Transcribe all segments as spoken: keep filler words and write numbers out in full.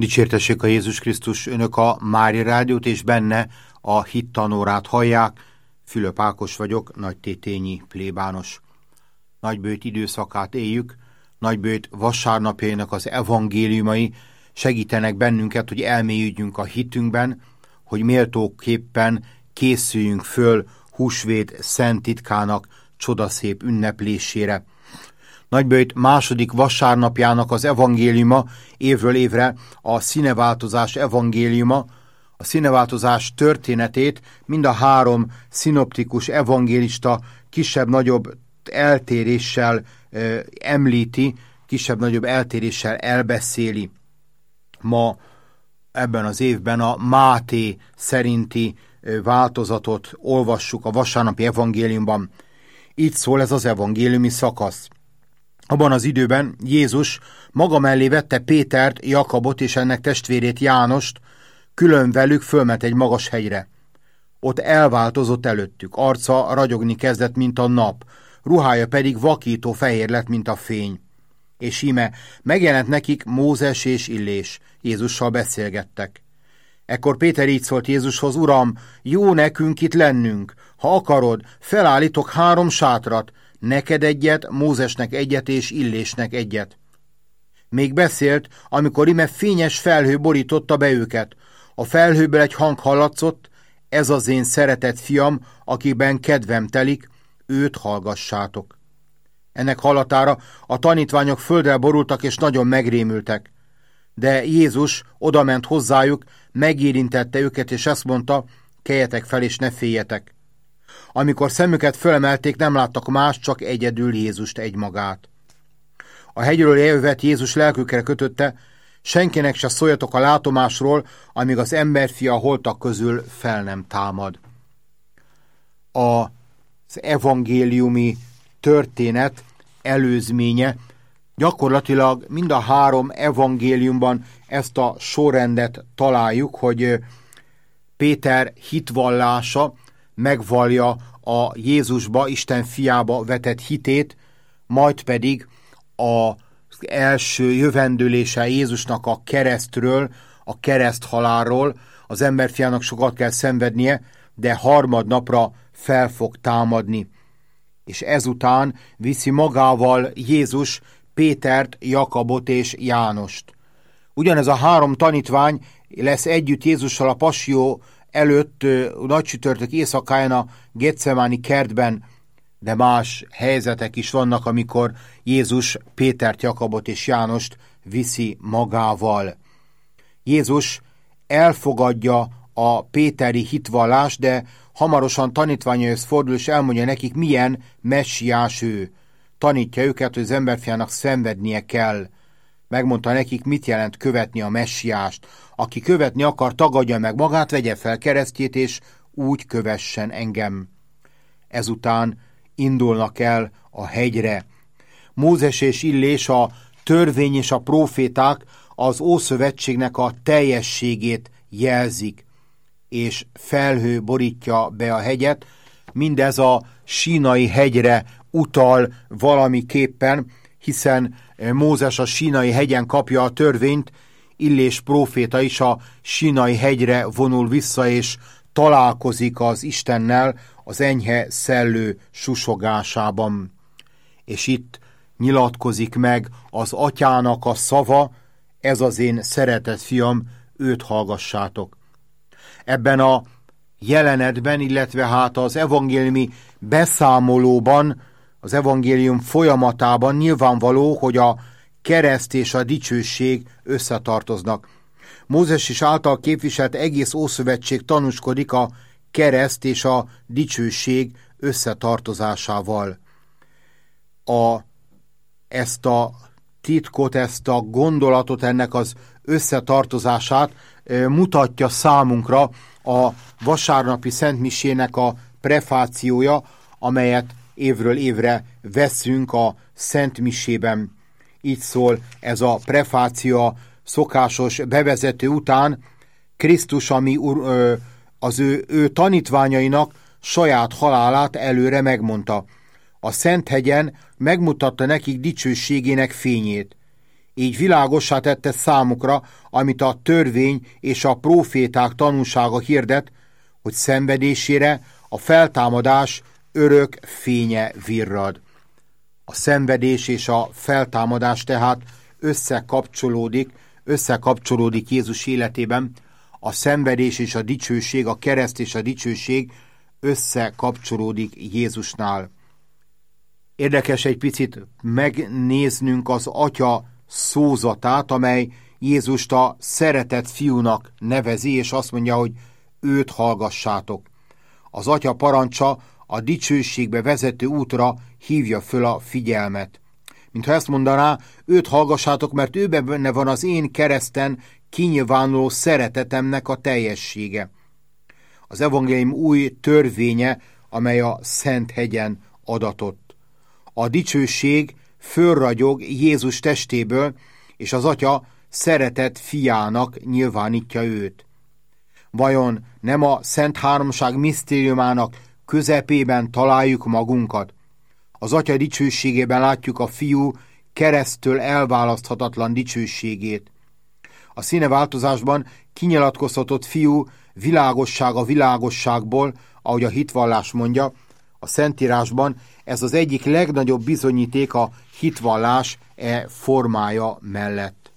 Dicsértessék a Jézus Krisztus, önök a Mária Rádiót és benne a hittanórát hallják. Fülöp Ákos vagyok, nagytétényi plébános. Nagybőjt időszakát éljük, Nagybőjt vasárnapjainak az evangéliumai segítenek bennünket, hogy elmélyüljünk a hitünkben, hogy méltóképpen készüljünk föl húsvét szent titkának csodaszép ünneplésére. Nagybőjt második vasárnapjának az evangéliuma évről évre a színeváltozás evangéliuma. A színeváltozás történetét mind a három szinoptikus evangélista kisebb-nagyobb eltéréssel ö, említi, kisebb-nagyobb eltéréssel elbeszéli. Ma ebben az évben a Máté szerinti ö, változatot olvassuk a vasárnapi evangéliumban. Így szól ez az evangéliumi szakasz. Abban az időben Jézus maga mellé vette Pétert, Jakabot és ennek testvérét Jánost, külön velük fölment egy magas hegyre. Ott elváltozott előttük, arca ragyogni kezdett, mint a nap, ruhája pedig vakító fehér lett, mint a fény. És íme megjelent nekik Mózes és Illés, Jézussal beszélgettek. Ekkor Péter így szólt Jézushoz: Uram, jó nekünk itt lennünk, ha akarod, felállítok három sátrat, neked egyet, Mózesnek egyet és Illésnek egyet. Még beszélt, amikor ime fényes felhő borította be őket. A felhőből egy hang hallatszott: ez az én szeretett fiam, akiben kedvem telik, őt hallgassátok. Ennek hallatára a tanítványok földre borultak és nagyon megrémültek. De Jézus odament hozzájuk, megérintette őket és ezt mondta: keljetek fel és ne féljetek. Amikor szemüket fölemelték, nem láttak más, csak egyedül Jézust egymagát. A hegyről eljövet Jézus lelkükre kötötte: senkinek se szóljatok a látomásról, amíg az emberfia a holtak közül fel nem támad. Az evangéliumi történet előzménye gyakorlatilag mind a három evangéliumban ezt a sorrendet találjuk, hogy Péter hitvallása, megvallja a Jézusba, Isten fiába vetett hitét, majd pedig az első jövendőlése Jézusnak a keresztről, a kereszthalálról, az emberfiának sokat kell szenvednie, de harmadnapra fel fog támadni. És ezután viszi magával Jézus Pétert, Jakabot és Jánost. Ugyanez a három tanítvány lesz együtt Jézussal a passió előtt nagycsütörtök éjszakáján a Getsemáni kertben, de más helyzetek is vannak, amikor Jézus Pétert, Jakabot és Jánost viszi magával. Jézus elfogadja a péteri hitvallást, de hamarosan tanítványaihoz fordul, és elmondja nekik, milyen messiás ő. Tanítja őket, hogy az emberfiának szenvednie kell. Megmondta nekik, mit jelent követni a messiást. Aki követni akar, tagadja meg magát, vegye fel keresztjét, és úgy kövessen engem. Ezután indulnak el a hegyre. Mózes és Illés, a törvény és a próféták az Ószövetségnek a teljességét jelzik, és felhő borítja be a hegyet. Mindez a Sínai hegyre utal valamiképpen, hiszen Mózes a Sínai hegyen kapja a törvényt, Illés próféta is a Sínai hegyre vonul vissza, és találkozik az Istennel az enyhe szellő susogásában. És itt nyilatkozik meg az atyának a szava: ez az én szeretett fiam, őt hallgassátok. Ebben a jelenetben, illetve hát az evangéliumi beszámolóban, az evangélium folyamatában nyilvánvaló, hogy a kereszt és a dicsőség összetartoznak. Mózes is által képviselt egész Ószövetség tanúskodik a kereszt és a dicsőség összetartozásával. A, ezt a titkot, ezt a gondolatot, ennek az összetartozását e, mutatja számunkra a vasárnapi szentmisének a prefációja, amelyet évről évre veszünk a szentmisében. Így szól ez a prefáció szokásos bevezető után: Krisztus, ami az ő, ő tanítványainak saját halálát előre megmondta. A Szenthegyen megmutatta nekik dicsőségének fényét. Így világossá tette számukra, amit a törvény és a próféták tanúsága hirdet, hogy szenvedésére a feltámadás örök fénye virrad. A szenvedés és a feltámadás tehát összekapcsolódik, összekapcsolódik Jézus életében, a szenvedés és a dicsőség, a kereszt és a dicsőség összekapcsolódik Jézusnál. Érdekes egy picit megnéznünk az Atya szózatát, amely Jézust a szeretett fiúnak nevezi, és azt mondja, hogy őt hallgassátok. Az Atya parancsa a dicsőségbe vezető útra hívja föl a figyelmet. Mintha ezt mondaná, őt hallgassátok, mert ő benne van az én kereszten kinyilvánuló szeretetemnek a teljessége. Az evangélium új törvénye, amely a Szent hegyen adatott. A dicsőség fölragyog Jézus testéből, és az Atya szeretett fiának nyilvánítja őt. Vajon nem a Szent Háromság misztériumának közepében találjuk magunkat? Az Atya dicsőségében látjuk a Fiú keresztől elválaszthatatlan dicsőségét. A színeváltozásban kinyilatkoztatott Fiú világosság a világosságból, ahogy a hitvallás mondja, a Szentírásban ez az egyik legnagyobb bizonyíték a hitvallás e formája mellett.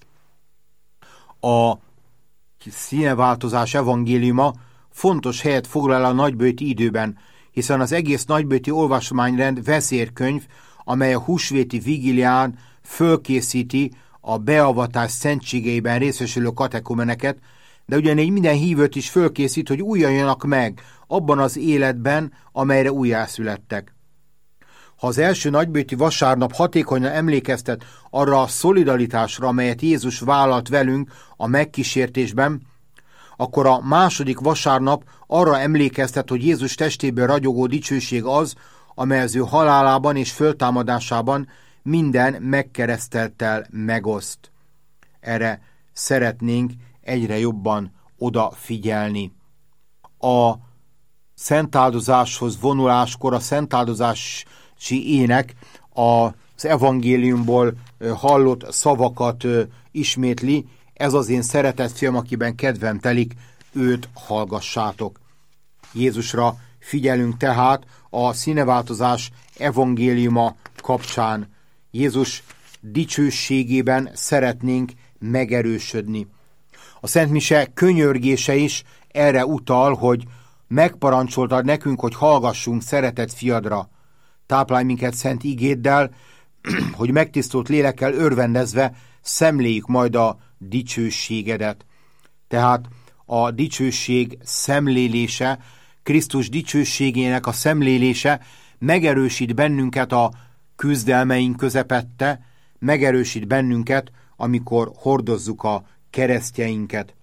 A színeváltozás evangéliuma fontos helyet foglal a nagybőti időben, hiszen az egész nagybőti olvasmányrend vezérkönyv, amely a húsvéti vigílián fölkészíti a beavatás szentségeiben részesülő katekumeneket, de ugyanígy minden hívőt is fölkészít, hogy újjaljanak meg abban az életben, amelyre újjászülettek. Ha az első nagybőti vasárnap hatékonyan emlékeztet arra a szolidaritásra, amelyet Jézus vállalt velünk a megkísértésben, akkor a második vasárnap arra emlékeztet, hogy Jézus testéből ragyogó dicsőség az, amely az ő halálában és föltámadásában minden megkeresztelttel megoszt. Erre szeretnénk egyre jobban odafigyelni. A szentáldozáshoz vonuláskor a szentáldozási ének az evangéliumból hallott szavakat ismétli. Ez az én szeretett fiam, akiben kedvem telik, őt hallgassátok. Jézusra figyelünk tehát a színeváltozás evangéliuma kapcsán. Jézus dicsőségében szeretnénk megerősödni. A Szent Mise könyörgése is erre utal, hogy megparancsoltad nekünk, hogy hallgassunk szeretett fiadra. Táplálj minket szent igéddel, hogy megtisztult lélekkel örvendezve szemléljük majd a dicsőségedet. Tehát a dicsőség szemlélése, Krisztus dicsőségének a szemlélése megerősít bennünket a küzdelmeink közepette, megerősít bennünket, amikor hordozzuk a keresztjeinket.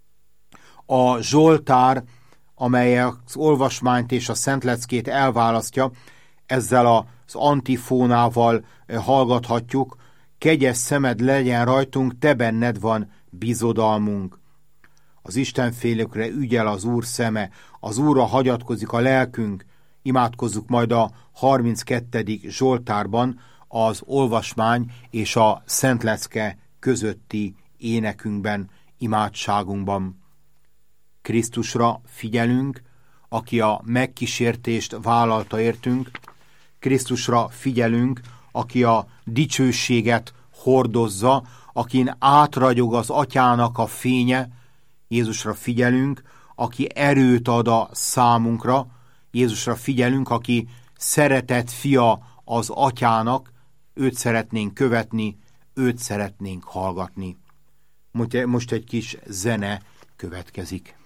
A Zsoltár, amely az olvasmányt és a szentleckét elválasztja, ezzel az antifónával hallgathatjuk: kegyes szemed legyen rajtunk, te benned van bizodalmunk. Az istenfélőkre ügyel az Úr szeme, az Úrra hagyatkozik a lelkünk. Imádkozzuk majd a harminckettedik Zsoltárban az olvasmány és a szentlecke közötti énekünkben, imádságunkban. Krisztusra figyelünk, aki a megkísértést vállalta értünk, Krisztusra figyelünk, aki a dicsőséget hordozza, akin átragyog az Atyának a fénye. Jézusra figyelünk, aki erőt ad a számunkra. Jézusra figyelünk, aki szeretett fia az Atyának. Őt szeretnénk követni, őt szeretnénk hallgatni. Most egy kis zene következik.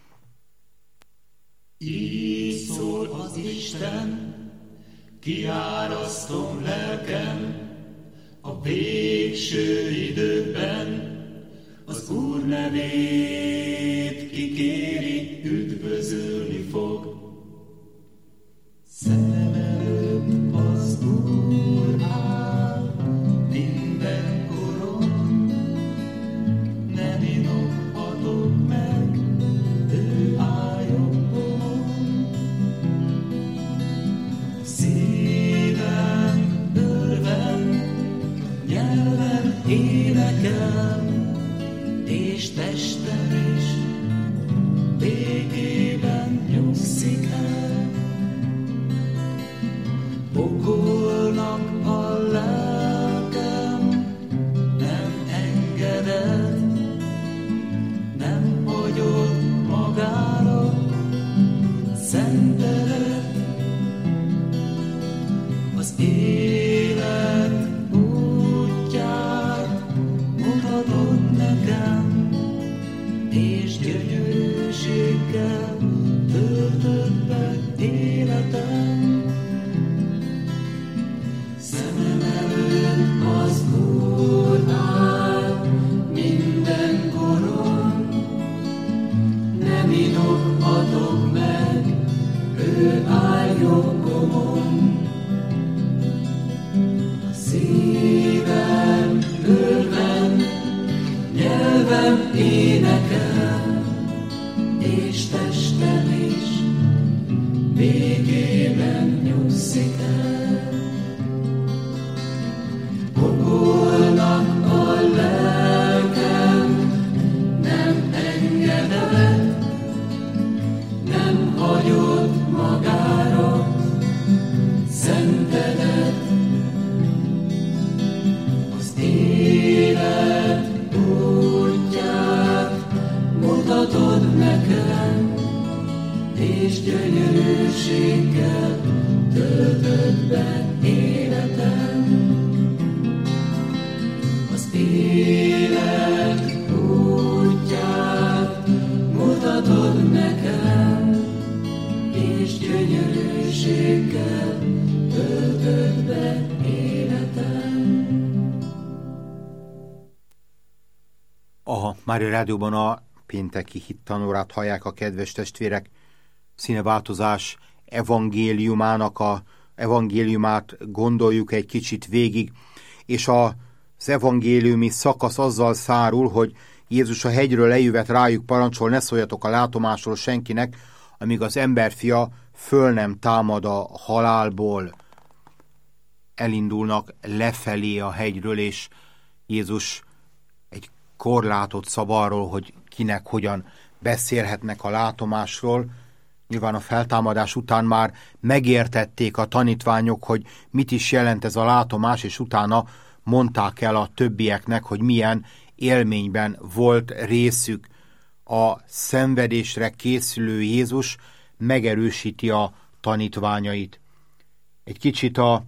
Így szól az Isten, kiárasztom lelkem, a végső időkben az Úr nevét kikéri, üdvözölni fog. Szemem előtt az Úr áll mindenkoron, nem inokhatok meg, ő áll jobbomon. Szívem örven, nyelven énekel, végében nyugszik el. Pokolnak a lelkem, nem engedett, nem hagyott magára, szenteled. Az élet útját mutatod nekem, és gyönyörűséggel töltöd be életem. Szemem előtt az Úr áll mindenkoron, nem inokhatok meg, ő áll jobbomon. A szívem örven, nyelvem énekel, és testem is végében nyugszik el. Pokolnak a lelkem, nem engedett, nem hagyott magára, szenteled. Az élet útját mutatod nekem, és gyönyörűséggel töltöd be életem. Az élet útját mutatod nekem, és gyönyörűséggel töltöd be életem. A Mária Rádióban a pénteki hittanórát hallják a kedves testvérek. Színeváltozás evangéliumának a evangéliumát gondoljuk egy kicsit végig, és az evangéliumi szakasz azzal szárul, hogy Jézus a hegyről lejövet rájuk parancsol, ne szóljatok a látomásról senkinek, amíg az emberfia föl nem támad a halálból. Elindulnak lefelé a hegyről, és Jézus egy korlátot szab arról, hogy kinek hogyan beszélhetnek a látomásról. Nyilván a feltámadás után már megértették a tanítványok, hogy mit is jelent ez a látomás, és utána mondták el a többieknek, hogy milyen élményben volt részük. A szenvedésre készülő Jézus megerősíti a tanítványait. Egy kicsit a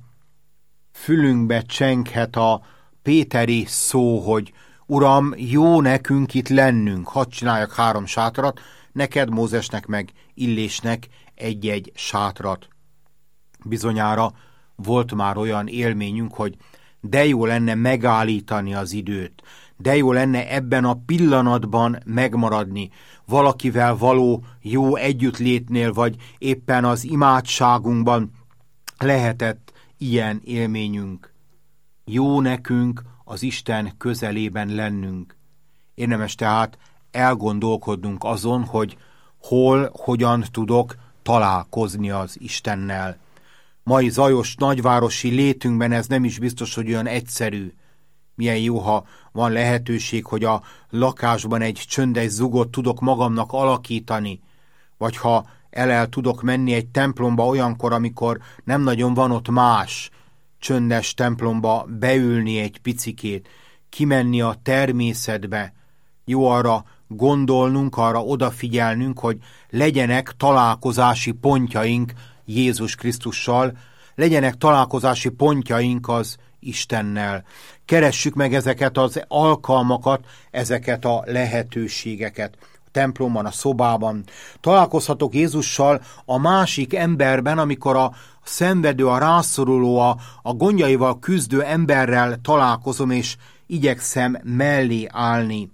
fülünkbe csenghet a péteri szó, hogy Uram, jó nekünk itt lennünk, hadd csináljak három sátrat, neked, Mózesnek meg Illésnek egy-egy sátrat. Bizonyára volt már olyan élményünk, hogy de jó lenne megállítani az időt, de jó lenne ebben a pillanatban megmaradni, valakivel való jó együttlétnél, vagy éppen az imádságunkban lehetett ilyen élményünk. Jó nekünk az Isten közelében lennünk. Érdemes tehát elgondolkodnunk azon, hogy hol, hogyan tudok találkozni az Istennel. Mai zajos nagyvárosi létünkben ez nem is biztos, hogy olyan egyszerű. Milyen jó, ha van lehetőség, hogy a lakásban egy csöndes zugot tudok magamnak alakítani, vagy ha el-el tudok menni egy templomba olyankor, amikor nem nagyon van ott más, csöndes templomba beülni egy picikét, kimenni a természetbe. Jó arra gondolnunk, arra odafigyelnünk, hogy legyenek találkozási pontjaink Jézus Krisztussal, legyenek találkozási pontjaink az Istennel. Keressük meg ezeket az alkalmakat, ezeket a lehetőségeket. A templomban, a szobában. Találkozhatok Jézussal a másik emberben, amikor a szenvedő, a rászoruló, a, a gondjaival küzdő emberrel találkozom, és igyekszem mellé állni.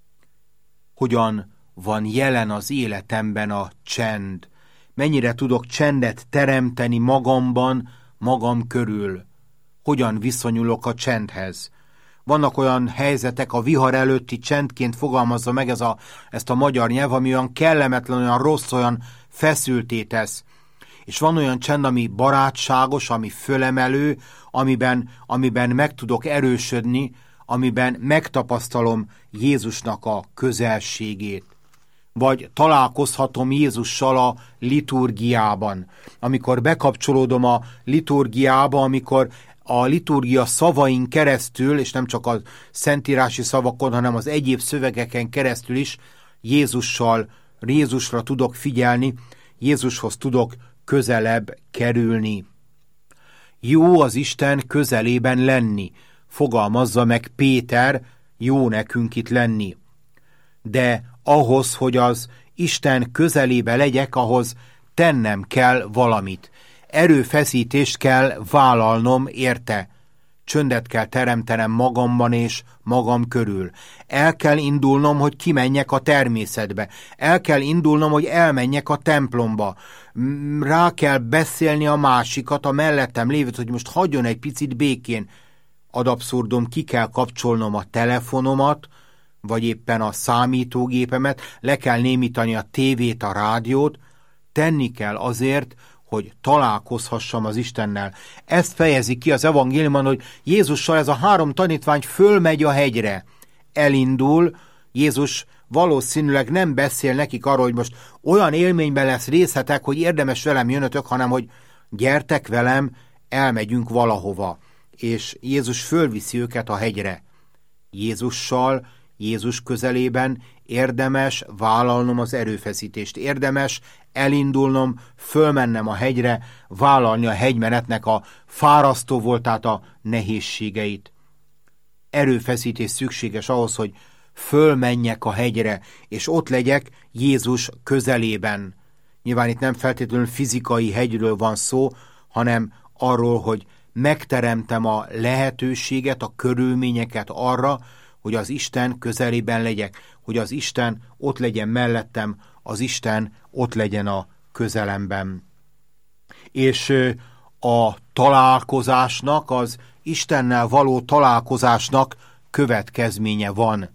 Hogyan van jelen az életemben a csend? Mennyire tudok csendet teremteni magamban, magam körül? Hogyan viszonyulok a csendhez? Vannak olyan helyzetek, a vihar előtti csendként fogalmazza meg ez a, ezt a magyar nyelv, ami olyan kellemetlen, olyan rossz, olyan feszülté tesz. És van olyan csend, ami barátságos, ami fölemelő, amiben, amiben meg tudok erősödni, amiben megtapasztalom Jézusnak a közelségét. vagy találkozhatom Jézussal a liturgiában. Amikor bekapcsolódom a liturgiába, amikor a liturgia szavain keresztül, és nem csak a szentírási szavakon, hanem az egyéb szövegeken keresztül is Jézussal, Jézusra tudok figyelni, Jézushoz tudok közelebb kerülni. Jó az Isten közelében lenni, fogalmazza meg Péter, jó nekünk itt lenni. De ahhoz, hogy az Isten közelébe legyek, ahhoz tennem kell valamit. Erőfeszítést kell vállalnom érte. Csöndet kell teremtenem magamban és magam körül. El kell indulnom, hogy kimenjek a természetbe. El kell indulnom, hogy elmenjek a templomba. Rá kell beszélni a másikat, a mellettem lévőt, hogy most hagyjon egy picit békén. Ad abszurdum, ki kell kapcsolnom a telefonomat, vagy éppen a számítógépemet, le kell némítani a tévét, a rádiót, tenni kell azért, hogy találkozhassam az Istennel. Ezt fejezi ki az evangéliumban, hogy Jézussal ez a három tanítvány fölmegy a hegyre. Elindul, Jézus valószínűleg nem beszél nekik arról, hogy most olyan élményben lesz részletek, hogy érdemes velem jönötök, hanem hogy gyertek velem, elmegyünk valahova. És Jézus fölviszi őket a hegyre. Jézussal, Jézus közelében érdemes vállalnom az erőfeszítést, érdemes elindulnom, fölmennem a hegyre, vállalni a hegymenetnek a fárasztó voltát, a nehézségeit. Erőfeszítés szükséges ahhoz, hogy fölmenjek a hegyre, és ott legyek Jézus közelében. Nyilván itt nem feltétlenül fizikai hegyről van szó, hanem arról, hogy megteremtem a lehetőséget, a körülményeket arra, hogy az Isten közelében legyek, hogy az Isten ott legyen mellettem, az Isten ott legyen a közelemben. És a találkozásnak, az Istennel való találkozásnak következménye van.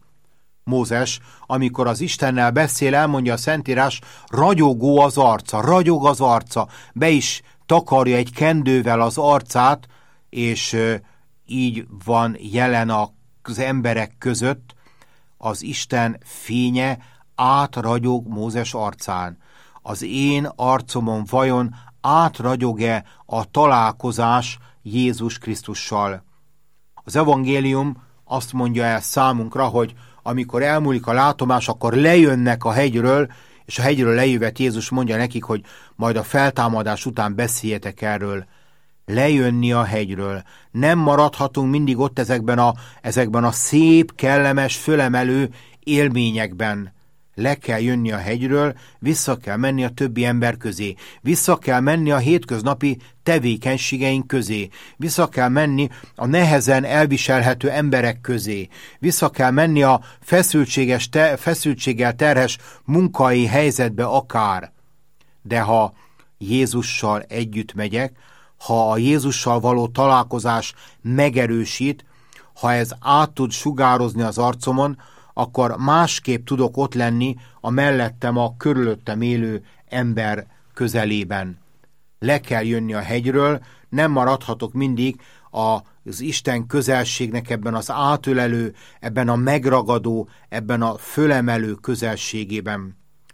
Mózes, amikor az Istennel beszél, elmondja a Szentírás, ragyogó az arca, ragyog az arca, be is takarja egy kendővel az arcát, és így van jelen az emberek között, az Isten fénye átragyog Mózes arcán. Az én arcomon vajon átragyog-e a találkozás Jézus Krisztussal? Az evangélium azt mondja el számunkra, hogy amikor elmúlik a látomás, akkor lejönnek a hegyről, és a hegyről lejövet Jézus mondja nekik, hogy majd a feltámadás után beszéljetek erről. Lejönni a hegyről. Nem maradhatunk mindig ott ezekben a, ezekben a szép, kellemes, fölemelő élményekben. Le kell jönni a hegyről, vissza kell menni a többi ember közé, vissza kell menni a hétköznapi tevékenységeink közé, vissza kell menni a nehezen elviselhető emberek közé, vissza kell menni a feszültséges te, feszültséggel terhes munkai helyzetbe akár. De ha Jézussal együtt megyek, ha a Jézussal való találkozás megerősít, ha ez át tud sugározni az arcomon, akkor másképp tudok ott lenni a mellettem, a körülöttem élő ember közelében. Le kell jönni a hegyről, nem maradhatok mindig az Isten közelségnek ebben az átölelő, ebben a megragadó, ebben a fölemelő közelségében.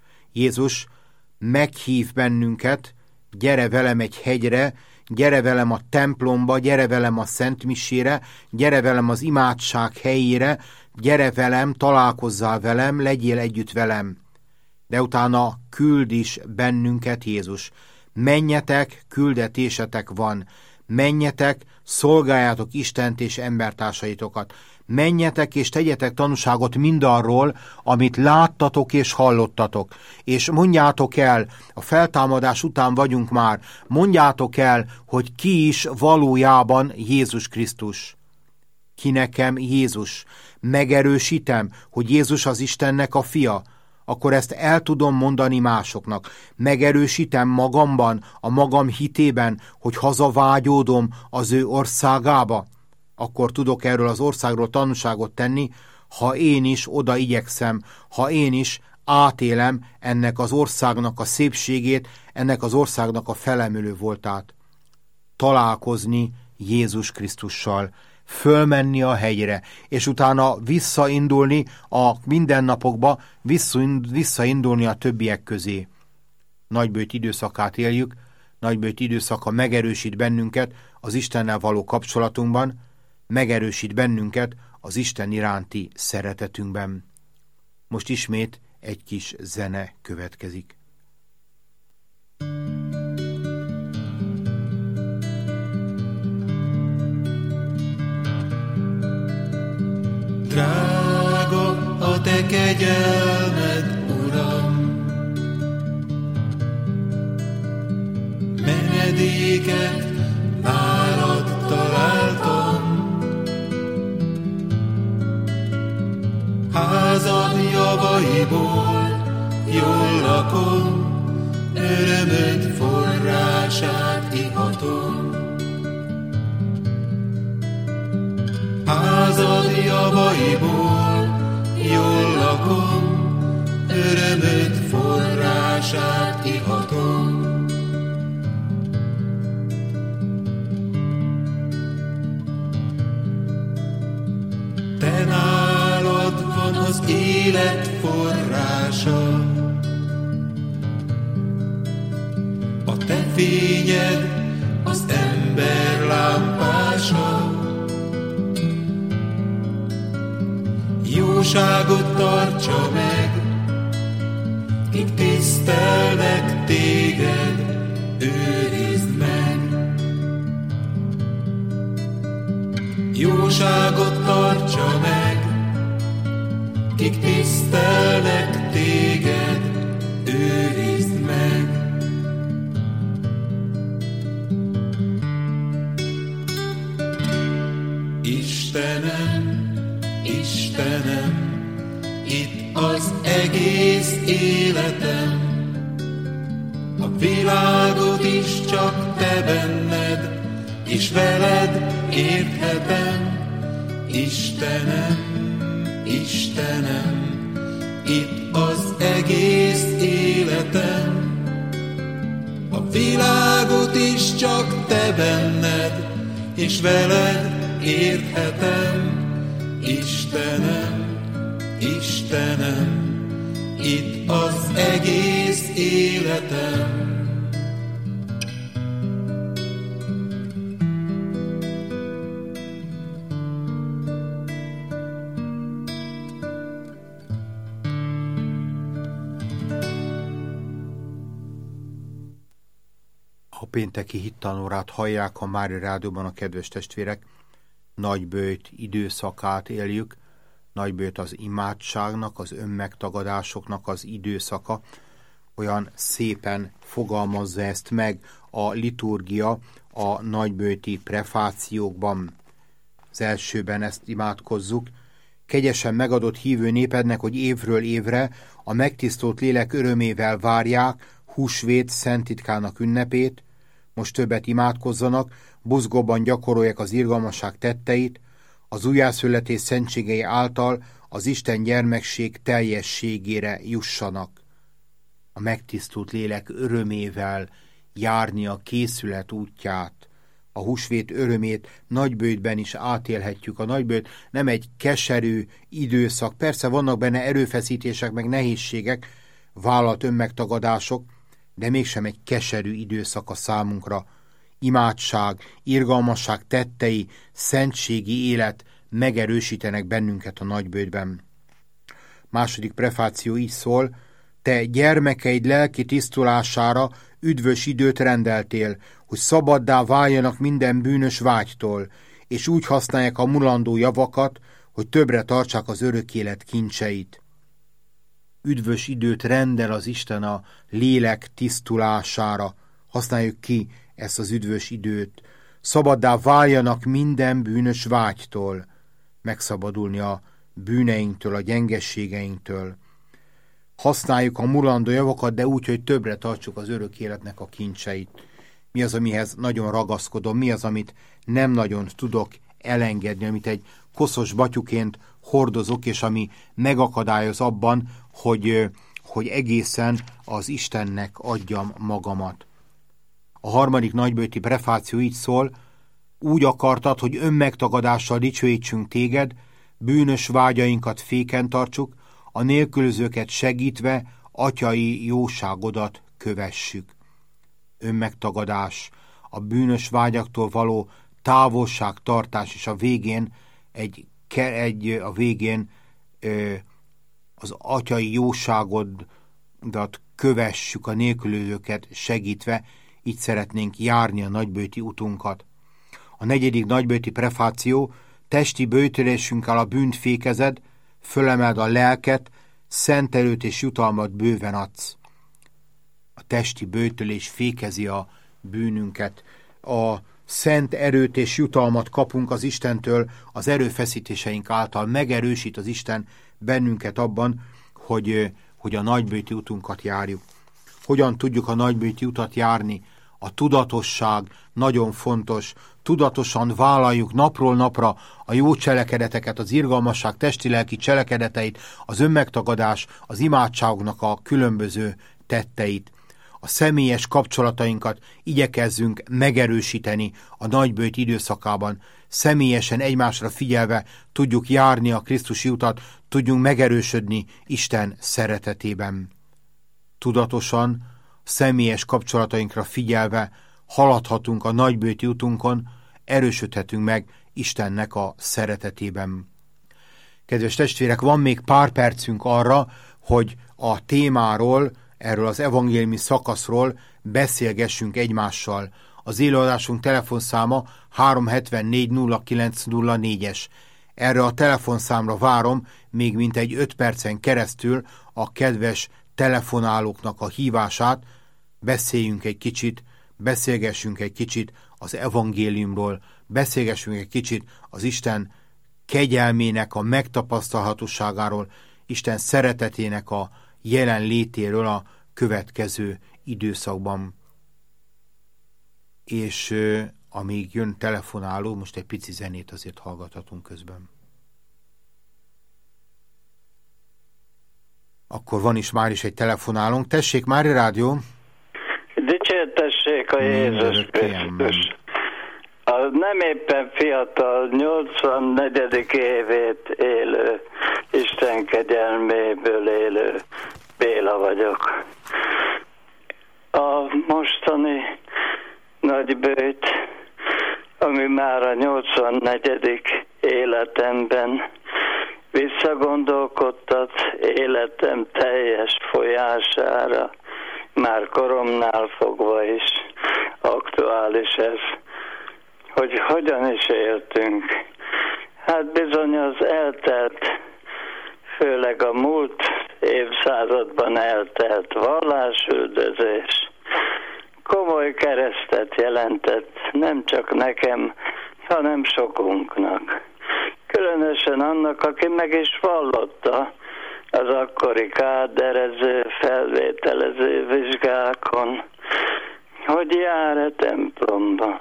Jézus meghív bennünket, gyere velem egy hegyre, gyere velem a templomba, gyere velem a szentmisére, gyere velem az imádság helyére, gyere velem, találkozzál velem, legyél együtt velem. De utána küld is bennünket Jézus. Menjetek, küldetésetek van. Menjetek, szolgáljátok Istent és embertársaitokat. Menjetek és tegyetek tanúságot mindarról, amit láttatok és hallottatok. És mondjátok el, a feltámadás után vagyunk már, mondjátok el, hogy ki is valójában Jézus Krisztus. Ki nekem Jézus? Megerősítem, hogy Jézus az Istennek a fia, akkor ezt el tudom mondani másoknak. Megerősítem magamban, a magam hitében, hogy hazavágyódom az ő országába, akkor tudok erről az országról tanúságot tenni, ha én is oda igyekszem, ha én is átélem ennek az országnak a szépségét, ennek az országnak a felemülő voltát. Találkozni Jézus Krisztussal, fölmenni a hegyre, és utána visszaindulni a mindennapokba, visszaindulni a többiek közé. Nagybőjt időszakát éljük, nagybőjt időszaka megerősít bennünket az Istennel való kapcsolatunkban, megerősít bennünket az Isten iránti szeretetünkben. Most ismét egy kis zene következik. Drága a te kegyelmed, Uram, menedéket nálad találtam. Házad javaiból jól lakom, örömöd forrását ihatom. Házad javaiból jól lakom, örömöd forrását ihatom. Te nálad van az élet forrása, a te fényed az ember lámpása. Jóságot tartsa meg, kik tisztelnek téged, őrizd meg. Jóságot tartsa meg, kik tisztelnek téged, őrizd meg. Istenem, Istenem, itt az egész életem, a világot is csak te benned, és veled érthetem. Istenem, Istenem, itt az egész életem, a világot is csak te benned, és veled érthetem. Istenem, Istenem, itt az egész életem. A pénteki hittanórát hallják a Mária Rádióban, a kedves testvérek. Nagybőjt időszakát éljük, nagybőjt az imádságnak, az önmegtagadásoknak az időszaka. Olyan szépen fogalmazza ezt meg a liturgia a nagybőjti prefációkban. Az elsőben ezt imádkozzuk. Kegyesen megadott hívő népednek, hogy évről évre a megtisztult lélek örömével várják húsvét szentitkának ünnepét, most többet imádkozzanak, buzgóban gyakorolják az irgalmasság tetteit, az újjászületés szentségei által az Isten gyermekség teljességére jussanak. A megtisztult lélek örömével járni a készület útját, a húsvét örömét nagybőjtben is átélhetjük. A nagybőjt nem egy keserű időszak, persze vannak benne erőfeszítések, meg nehézségek, vállalt önmegtagadások, de mégsem egy keserű időszak a számunkra. Imádság, irgalmasság tettei, szentségi élet megerősítenek bennünket a nagybőjtben. Második prefáció így szól: te gyermekeid lelki tisztulására üdvös időt rendeltél, hogy szabaddá váljanak minden bűnös vágytól, és úgy használják a mulandó javakat, hogy többre tartsák az örök élet kincseit. Üdvös időt rendel az Isten a lélek tisztulására. Használjuk ki ezt az üdvös időt. Szabaddá váljanak minden bűnös vágytól, megszabadulni a bűneinktől, a gyengességeinktől. Használjuk a mulandó javakat, de úgy, hogy többre tartsuk az örök életnek a kincseit. Mi az, amihez nagyon ragaszkodom, mi az, amit nem nagyon tudok elengedni, amit egy koszos batyuként hordozok, és ami megakadályoz abban, hogy, hogy egészen az Istennek adjam magamat. A harmadik nagybőjti prefáció így szól: Úgy akartad, hogy önmegtagadással dicsőítsünk téged, bűnös vágyainkat féken tartsuk, a nélkülözőket segítve atyai jóságodat kövessük. Önmegtagadás, a bűnös vágyaktól való távolságtartás, és a végén egy, egy a végén az atyai jóságodat kövessük, a nélkülözőket segítve, így szeretnénk járni a nagybőti utunkat. A negyedik nagybőti prefáció: testi böjtölésünkkel a bűnt fékezed, fölemeld a lelket, szent erőt és jutalmat bőven adsz. A testi böjtölés fékezi a bűnünket. A szent erőt és jutalmat kapunk az Istentől, az erőfeszítéseink által megerősít az Isten bennünket abban, hogy, hogy a nagybőti utunkat járjuk. Hogyan tudjuk a nagybőti utat járni? A tudatosság nagyon fontos. Tudatosan vállaljuk napról napra a jó cselekedeteket, az irgalmasság testi-lelki cselekedeteit, az önmegtagadás, az imádságoknak a különböző tetteit. A személyes kapcsolatainkat igyekezzünk megerősíteni a nagybőti időszakában. Személyesen egymásra figyelve tudjuk járni a Krisztusi utat, tudjunk megerősödni Isten szeretetében. Tudatosan, személyes kapcsolatainkra figyelve haladhatunk a nagybőti utunkon, erősödhetünk meg Istennek a szeretetében. Kedves testvérek, van még pár percünk arra, hogy a témáról, erről az evangéliumi szakaszról beszélgessünk egymással. Az élőadásunk telefonszáma három hetvennégy nulla kilenc nulla négyes. Erre a telefonszámra várom még mintegy öt percen keresztül a kedves telefonálóknak a hívását. Beszéljünk egy kicsit, beszélgessünk egy kicsit az evangéliumról, beszélgessünk egy kicsit az Isten kegyelmének a megtapasztalhatóságáról, Isten szeretetének a jelenlétéről a következő időszakban. És euh, amíg jön telefonáló, most egy pici zenét azért hallgathatunk közben. Akkor van is már is egy telefonálónk. Tessék, Mária Rádió! Dicsértessék a Jézus Krisztus! A nem éppen fiatal, nyolcvannegyedik évét élő, Isten kegyelméből élő Béla vagyok. A mostani nagybőjt, ami már a nyolcvannegyedik életemben visszagondolkodtat életem teljes folyására, már koromnál fogva is aktuális ez, hogy hogyan is éltünk. Hát bizony az eltelt, főleg a múlt évszázadban eltelt vallásüldözés komoly keresztet jelentett, nem csak nekem, hanem sokunknak. Különösen annak, aki meg is vallotta az akkori káderező, felvételező vizsgákon, hogy jár-e templomba.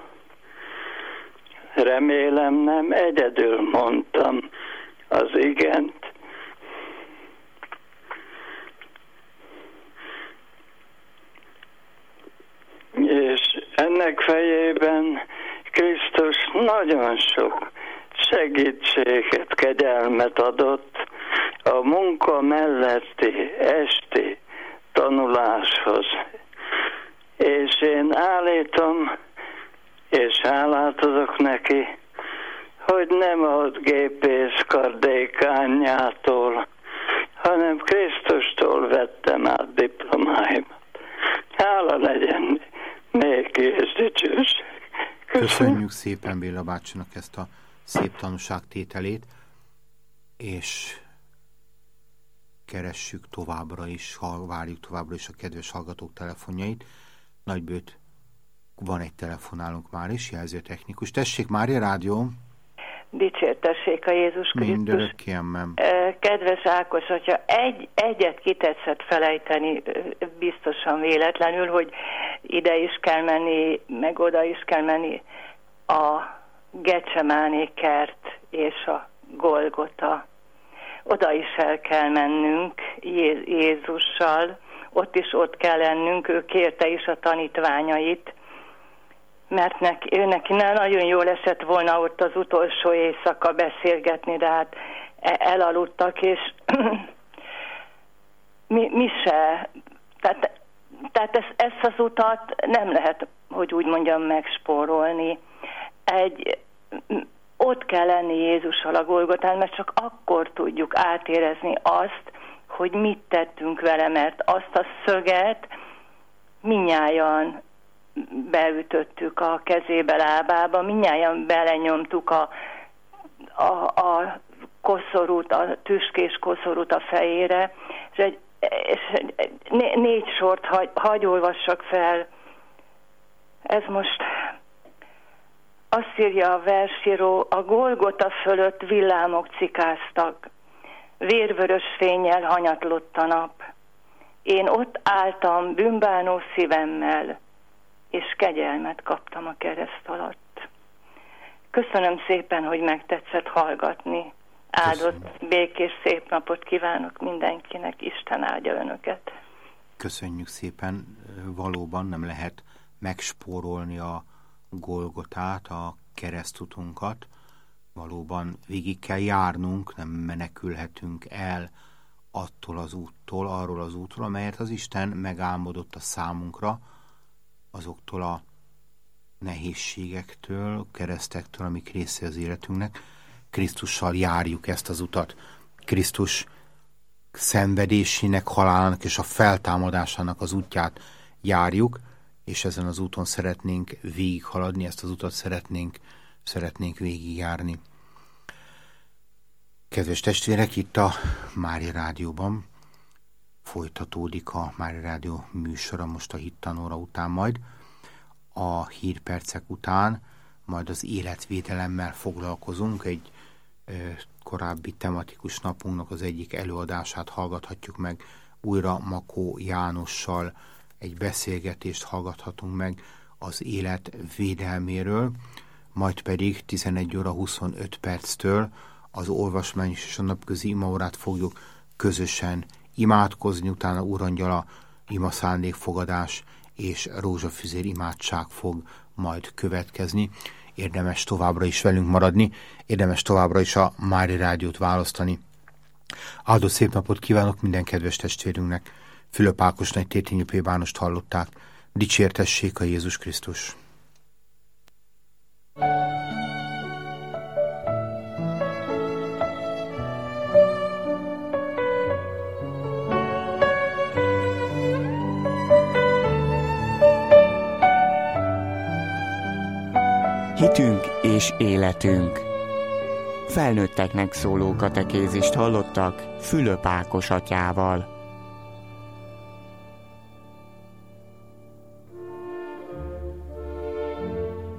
Remélem nem egyedül mondtam az igent. És ennek fejében Krisztus nagyon sok segítséget, kegyelmet adott a munka melletti esti tanuláshoz. És én állítom, és hálát adok neki, hogy nem a gépész kardékányától, hanem Krisztustól vettem át diplomáimat. Hála legyen néki és dicsőség. Köszönjük szépen Béla bácsinak ezt a szép tanúságtételét, és keressük továbbra is, várjuk továbbra is a kedves hallgatók telefonjait. Nagybőt van egy telefonálunk már is, jelzőtechnikus. Tessék, Mária Rádió! Dicsértessék a Jézus Krisztus! Mindörökké emmem. Kedves Ákos, hogyha egy, egyet kitetszett felejteni, biztosan véletlenül, hogy ide is kell menni, meg oda is kell menni, a Gecsemáné kert és a Golgota. Oda is el kell mennünk Jé- Jézussal, ott is ott kell lennünk, ő kérte is a tanítványait, mert neki, ő neki nagyon jól esett volna ott az utolsó éjszaka beszélgetni, de hát elaludtak, és mi, mi se. Tehát, tehát ezt, ezt az utat nem lehet, hogy úgy mondjam, megspórolni. Egy, ott kell lenni Jézussal a Golgotán, mert csak akkor tudjuk átérezni azt, hogy mit tettünk vele, mert azt a szöget minnyájan beütöttük a kezébe, lábába, minnyájan belenyomtuk a, a, a koszorút, a tüskés koszorút a fejére, és egy, és egy né, négy sort hagy, hagy olvassak fel. Ez most azt írja a versíró: a Golgota fölött villámok cikáztak, vérvörös fénnyel hanyatlott a nap. Én ott álltam bűnbánó szívemmel, és kegyelmet kaptam a kereszt alatt. Köszönöm szépen, hogy megtetszett hallgatni. Áldott, köszönjük. Békés, szép napot kívánok mindenkinek. Isten áldja önöket. Köszönjük szépen. Valóban nem lehet megspórolni a Golgotát, a keresztutunkat. Valóban végig kell járnunk, nem menekülhetünk el attól az úttól, arról az útról, amelyet az Isten megálmodott a számunkra, azoktól a nehézségektől, keresztektől, amik része az életünknek. Krisztussal járjuk ezt az utat. Krisztus szenvedésének, halálának és a feltámadásának az útját járjuk, és ezen az úton szeretnénk végighaladni, ezt az utat szeretnénk, szeretnénk végigjárni. Kedves testvérek, itt a Mária Rádióban folytatódik a Mária Rádió műsora most a hittanóra után, majd a hírpercek után, majd az életvédelemmel foglalkozunk. Egy ö, korábbi tematikus napunknak az egyik előadását hallgathatjuk meg újra Makó Jánossal, egy beszélgetést hallgathatunk meg az élet védelméről, majd pedig tizenegy óra huszonöt perctől az olvasmányos és a napközi imaórát fogjuk közösen imádkozni, utána Úrangyala ima szándékfogadás és rózsafüzér imádság fog majd következni. Érdemes továbbra is velünk maradni, érdemes továbbra is a Mária Rádiót választani. Áldott szép napot kívánok minden kedves testvérünknek. Fülöp Ákos nagytétényi plébánost hallották. Dicsértessék a Jézus Krisztus! Hitünk és életünk. Felnőtteknek szóló katekézist hallottak Fülöp Ákos atyával.